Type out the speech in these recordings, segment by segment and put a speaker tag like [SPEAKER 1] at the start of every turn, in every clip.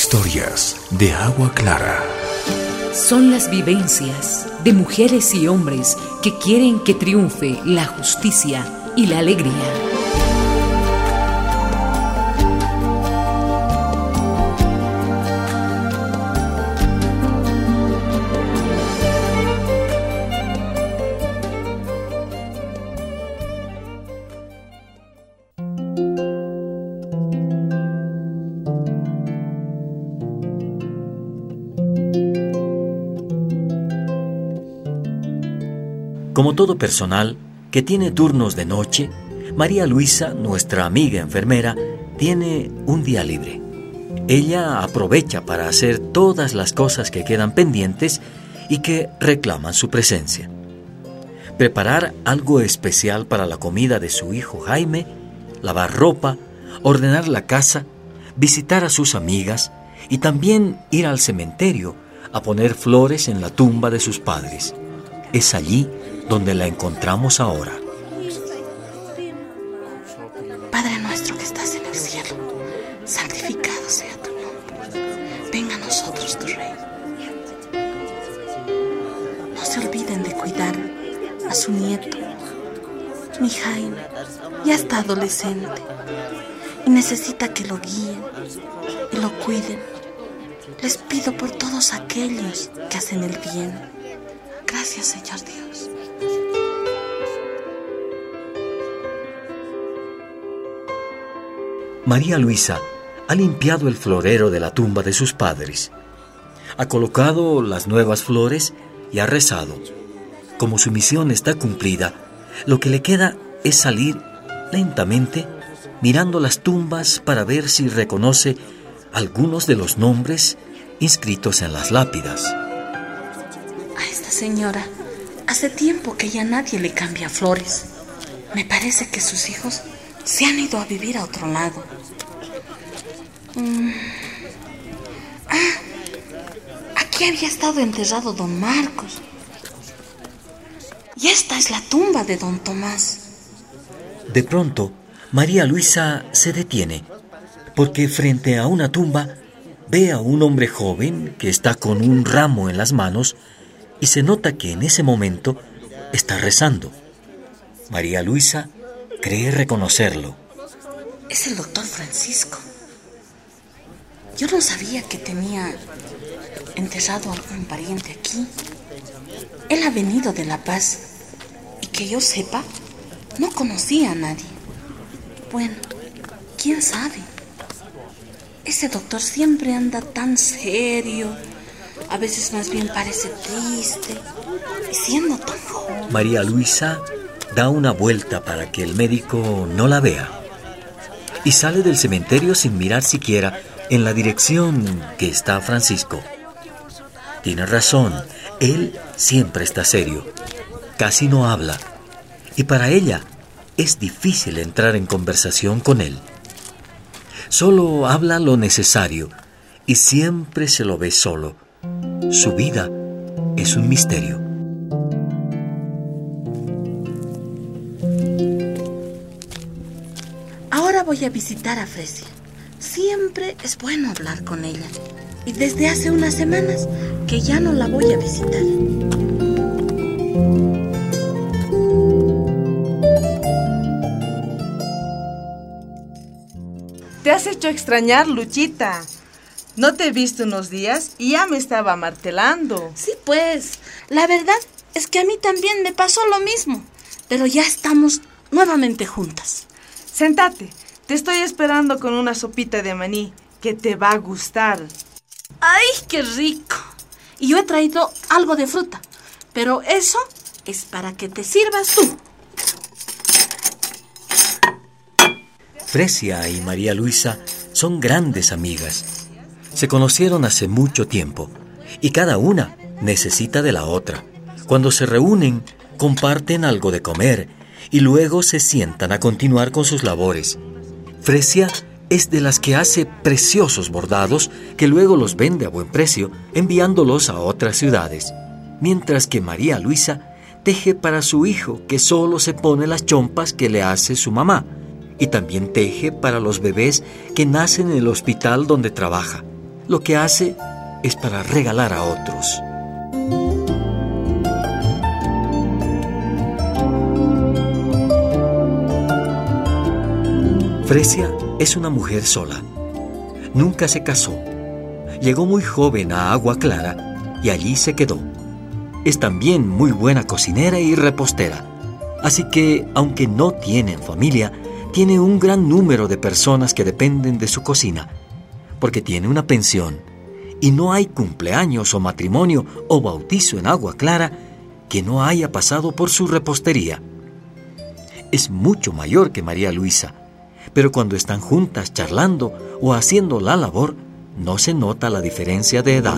[SPEAKER 1] Historias de Agua Clara.
[SPEAKER 2] Son las vivencias de mujeres y hombres que quieren que triunfe la justicia y la alegría.
[SPEAKER 3] Como todo personal que tiene turnos de noche, María Luisa, nuestra amiga enfermera, tiene un día libre. Ella aprovecha para hacer todas las cosas que quedan pendientes y que reclaman su presencia. Preparar algo especial para la comida de su hijo Jaime, lavar ropa, ordenar la casa, visitar a sus amigas y también ir al cementerio a poner flores en la tumba de sus padres. Es allí donde la encontramos ahora.
[SPEAKER 4] Padre nuestro que estás en el cielo, santificado sea tu nombre. Venga a nosotros tu reino. No se olviden de cuidar a su nieto. Mi Jaime ya está adolescente y necesita que lo guíen y lo cuiden. Les pido por todos aquellos que hacen el bien. Gracias, Señor Dios.
[SPEAKER 3] María Luisa ha limpiado el florero de la tumba de sus padres, ha colocado las nuevas flores y ha rezado. Como su misión está cumplida, lo que le queda es salir lentamente mirando las tumbas para ver si reconoce algunos de los nombres inscritos en las lápidas.
[SPEAKER 4] A esta señora hace tiempo que ya nadie le cambia flores. Me parece que sus hijos se han ido a vivir a otro lado. Aquí había estado enterrado don Marcos. Y esta es la tumba de don Tomás.
[SPEAKER 3] De pronto, María Luisa se detiene, porque frente a una tumba ve a un hombre joven que está con un ramo en las manos y se nota que en ese momento está rezando. María Luisa cree reconocerlo.
[SPEAKER 4] Es el doctor Francisco. Yo no sabía que tenía enterrado algún pariente aquí. Él ha venido de La Paz y que yo sepa, no conocía a nadie. Bueno, quién sabe. Ese doctor siempre anda tan serio. A veces más bien parece triste. Y siendo tan joven.
[SPEAKER 3] María Luisa da una vuelta para que el médico no la vea y sale del cementerio sin mirar siquiera en la dirección que está Francisco. Tiene razón, él siempre está serio, casi no habla, y para ella es difícil entrar en conversación con él. Solo habla lo necesario y siempre se lo ve solo. Su vida es un misterio.
[SPEAKER 4] Ahora voy a visitar a Fresia. Siempre es bueno hablar con ella. Y desde hace unas semanas que ya no la voy a visitar.
[SPEAKER 5] Te has hecho extrañar, Luchita. No te he visto unos días y ya me estaba martelando.
[SPEAKER 4] Sí, pues, la verdad es que a mí también me pasó lo mismo. Pero ya estamos nuevamente juntas.
[SPEAKER 5] Sentate, te estoy esperando con una sopita de maní que te va a gustar.
[SPEAKER 4] ¡Ay, qué rico! Y yo he traído algo de fruta, pero eso es para que te sirvas tú.
[SPEAKER 3] Fresia y María Luisa son grandes amigas. Se conocieron hace mucho tiempo y cada una necesita de la otra. Cuando se reúnen, comparten algo de comer y luego se sientan a continuar con sus labores. Fresia es de las que hace preciosos bordados que luego los vende a buen precio, enviándolos a otras ciudades, mientras que María Luisa teje para su hijo, que solo se pone las chompas que le hace su mamá, y también teje para los bebés que nacen en el hospital donde trabaja. lo que hace es para regalar a otros. Fresia es una mujer sola. Nunca se casó. Llegó muy joven a Agua Clara y allí se quedó. Es también muy buena cocinera y repostera. Así que, aunque no tienen familia, tiene un gran número de personas que dependen de su cocina, porque tiene una pensión y no hay cumpleaños o matrimonio o bautizo en Agua Clara que no haya pasado por su repostería. Es mucho mayor que María Luisa, pero cuando están juntas charlando o haciendo la labor, no se nota la diferencia de edad.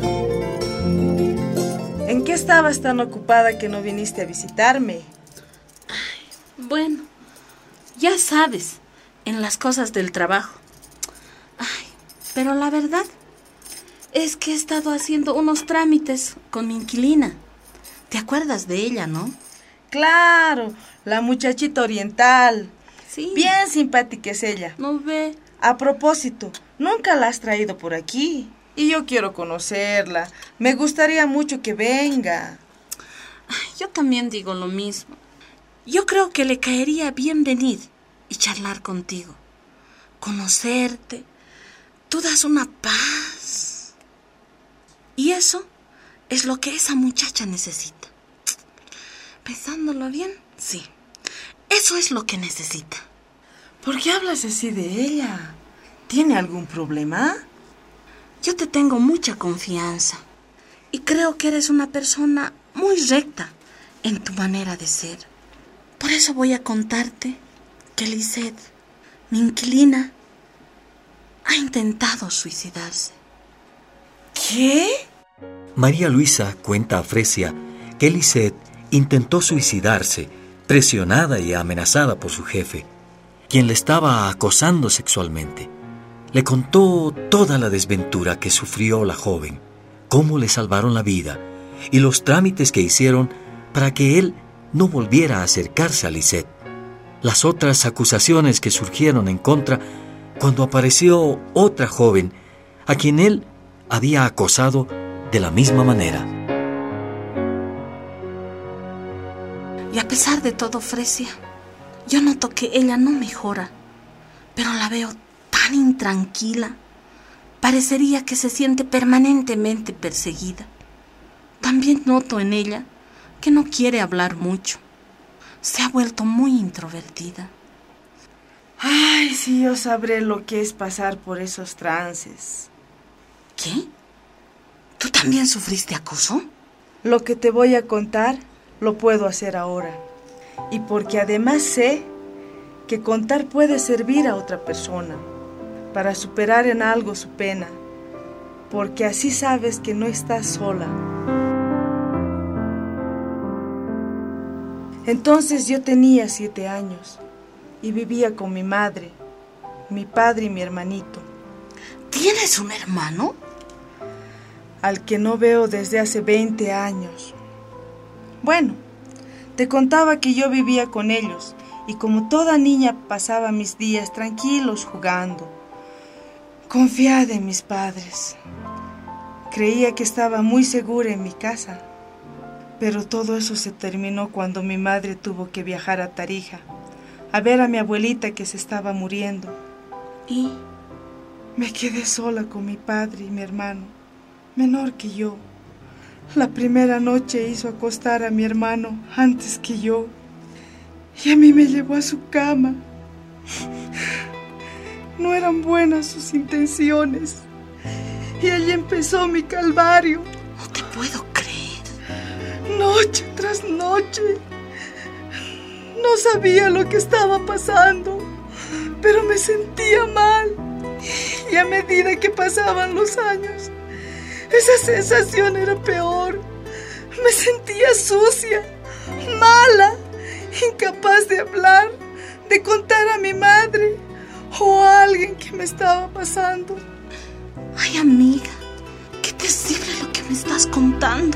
[SPEAKER 5] ¿En qué estabas tan ocupada que no viniste a visitarme?
[SPEAKER 4] Bueno, ya sabes, en las cosas del trabajo. Pero la verdad es que he estado haciendo unos trámites con mi inquilina. ¿Te acuerdas de ella, no?
[SPEAKER 5] Claro, la muchachita oriental.
[SPEAKER 4] Sí.
[SPEAKER 5] Bien simpática es ella.
[SPEAKER 4] ¿No ve?
[SPEAKER 5] A propósito, nunca la has traído por aquí. Y yo quiero conocerla. Me gustaría mucho que venga.
[SPEAKER 4] Yo también digo lo mismo. Yo creo que le caería bien venir y charlar contigo. Conocerte. Tú das una paz. Y eso es lo que esa muchacha necesita. Pensándolo bien, sí. Eso es lo que necesita.
[SPEAKER 5] ¿Por qué hablas así de ella? ¿Tiene algún problema?
[SPEAKER 4] Yo te tengo mucha confianza. Y creo que eres una persona muy recta en tu manera de ser. Por eso voy a contarte que Lisette, mi inquilina, ha intentado suicidarse.
[SPEAKER 5] ¿Qué?
[SPEAKER 3] María Luisa cuenta a Fresia que Lisette intentó suicidarse, presionada y amenazada por su jefe, quien le estaba acosando sexualmente. Le contó toda la desventura que sufrió la joven, cómo le salvaron la vida y los trámites que hicieron para que él no volviera a acercarse a Lisette. Las otras acusaciones que surgieron en contra cuando apareció otra joven a quien él había acosado de la misma manera.
[SPEAKER 4] Y a pesar de todo, Fresia, yo noto que ella no mejora, pero la veo tan intranquila. Parecería que se siente permanentemente perseguida. También noto en ella que no quiere hablar mucho. Se ha vuelto muy introvertida.
[SPEAKER 5] Ay, sí, yo sabré lo que es pasar por esos trances.
[SPEAKER 4] ¿Qué? ¿Tú también sufriste acoso?
[SPEAKER 5] Lo que te voy a contar lo puedo hacer ahora. Y porque además sé que contar puede servir a otra persona para superar en algo su pena, porque así sabes que no estás sola. Entonces yo tenía 7 años y vivía con mi madre, mi padre y mi hermanito.
[SPEAKER 4] ¿Tienes un hermano?
[SPEAKER 5] Al que no veo desde hace 20 años. Bueno, te contaba que yo vivía con ellos y como toda niña pasaba mis días tranquilos jugando, confiada en mis padres. Creía que estaba muy segura en mi casa, pero todo eso se terminó cuando mi madre tuvo que viajar a Tarija a ver a mi abuelita que se estaba muriendo.
[SPEAKER 4] ¿Y?
[SPEAKER 5] Me quedé sola con mi padre y mi hermano, menor que yo. La primera noche hizo acostar a mi hermano antes que yo y a mí me llevó a su cama. No eran buenas sus intenciones y allí empezó mi calvario.
[SPEAKER 4] No te puedo creer.
[SPEAKER 5] Noche tras noche. No sabía lo que estaba pasando, pero me sentía mal. Y a medida que pasaban los años, esa sensación era peor. Me sentía sucia, mala, incapaz de hablar, de contar a mi madre o a alguien que me estaba pasando.
[SPEAKER 4] Ay, amiga, qué terrible lo que me estás contando.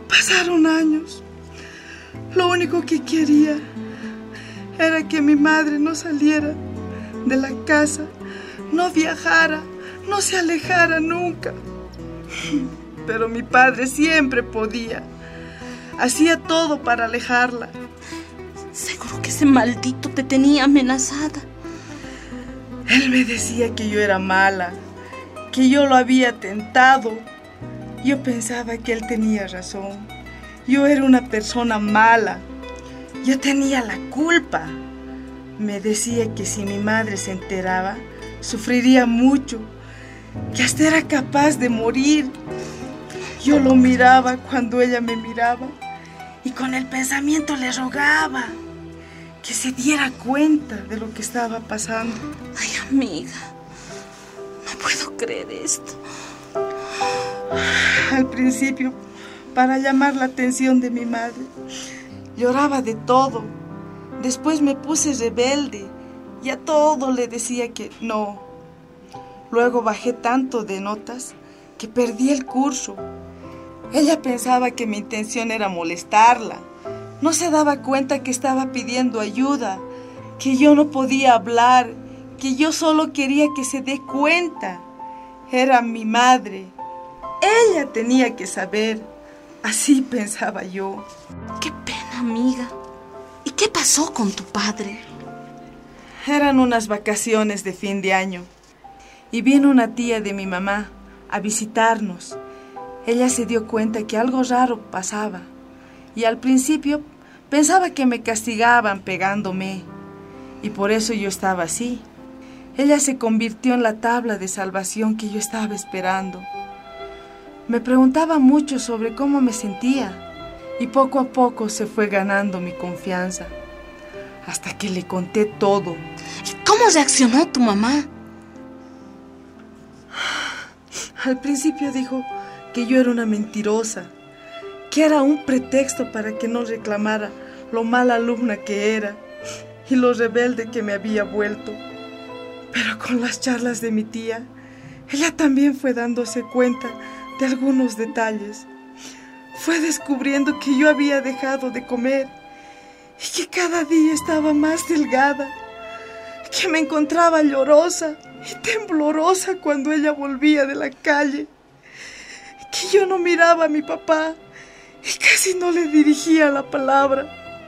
[SPEAKER 5] Pasaron años. Lo único que quería era que mi madre no saliera de la casa, no viajara, no se alejara nunca. Pero mi padre siempre podía. Hacía todo para alejarla.
[SPEAKER 4] Seguro que ese maldito te tenía amenazada.
[SPEAKER 5] Él me decía que yo era mala, que yo lo había tentado. Yo pensaba que él tenía razón. Yo era una persona mala. Yo tenía la culpa. Me decía que si mi madre se enteraba, sufriría mucho, que hasta era capaz de morir. Yo lo miraba cuando ella me miraba y con el pensamiento le rogaba que se diera cuenta de lo que estaba pasando.
[SPEAKER 4] Ay, amiga, no puedo creer esto.
[SPEAKER 5] Al principio, para llamar la atención de mi madre, lloraba de todo. Después me puse rebelde y a todo le decía que no. Luego bajé tanto de notas que perdí el curso. Ella pensaba que mi intención era molestarla. No se daba cuenta que estaba pidiendo ayuda, que yo no podía hablar, que yo solo quería que se dé cuenta. Era mi madre. Ella tenía que saber. Así pensaba yo.
[SPEAKER 4] Qué pena, amiga. ¿Y qué pasó con tu padre?
[SPEAKER 5] Eran unas vacaciones de fin de año y vino una tía de mi mamá a visitarnos. Ella se dio cuenta que algo raro pasaba y al principio pensaba que me castigaban pegándome y por eso yo estaba así. Ella se convirtió en la tabla de salvación que yo estaba esperando. Me preguntaba mucho sobre cómo me sentía y poco a poco se fue ganando mi confianza hasta que le conté todo.
[SPEAKER 4] ¿Y cómo reaccionó tu mamá?
[SPEAKER 5] Al principio dijo que yo era una mentirosa, que era un pretexto para que no reclamara lo mala alumna que era y lo rebelde que me había vuelto. Pero con las charlas de mi tía, ella también fue dándose cuenta de algunos detalles. Fue descubriendo que yo había dejado de comer y que cada día estaba más delgada, que me encontraba llorosa y temblorosa cuando ella volvía de la calle, que yo no miraba a mi papá y casi no le dirigía la palabra.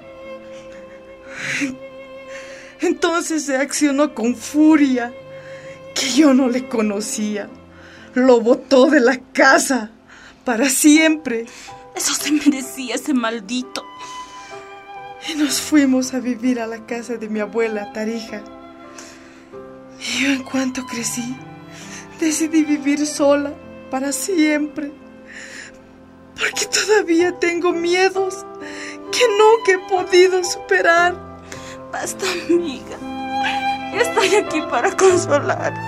[SPEAKER 5] Entonces reaccionó con furia, que yo no le conocía. Lo botó de la casa para siempre.
[SPEAKER 4] Eso se merecía ese maldito.
[SPEAKER 5] Y nos fuimos a vivir a la casa de mi abuela Tarija. Y yo, en cuanto crecí, decidí vivir sola para siempre. Porque todavía tengo miedos que nunca he podido superar.
[SPEAKER 4] Basta, amiga. Yo estoy aquí para consolarte.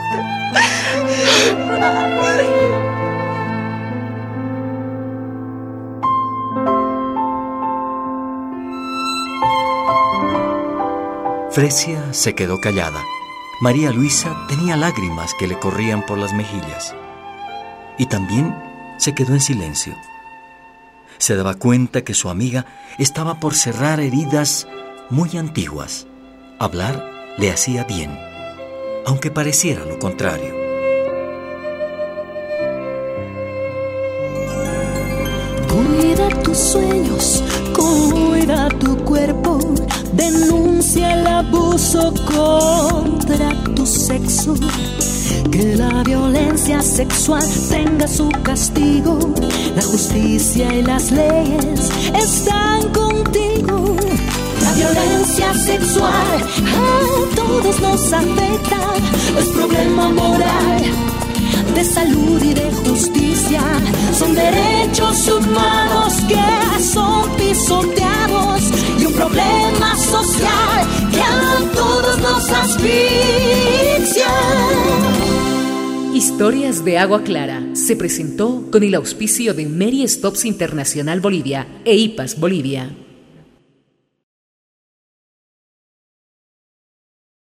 [SPEAKER 3] Fresia se quedó callada. María Luisa tenía lágrimas que le corrían por las mejillas. Y también se quedó en silencio. Se daba cuenta que su amiga estaba por cerrar heridas muy antiguas. Hablar le hacía bien, aunque pareciera lo contrario.
[SPEAKER 6] Cuida tus sueños, cuida tu cuerpo, denuncia el abuso contra tu sexo. Que la violencia sexual tenga su castigo. La justicia y las leyes están contigo. La violencia sexual a todos nos afecta. Es problema moral, de salud y de justicia. Son derechos humanos que son pisoteados y un problema social que a todos nos asfixia.
[SPEAKER 2] Historias de Agua Clara se presentó con el auspicio de Mary Stops Internacional Bolivia e IPAS Bolivia.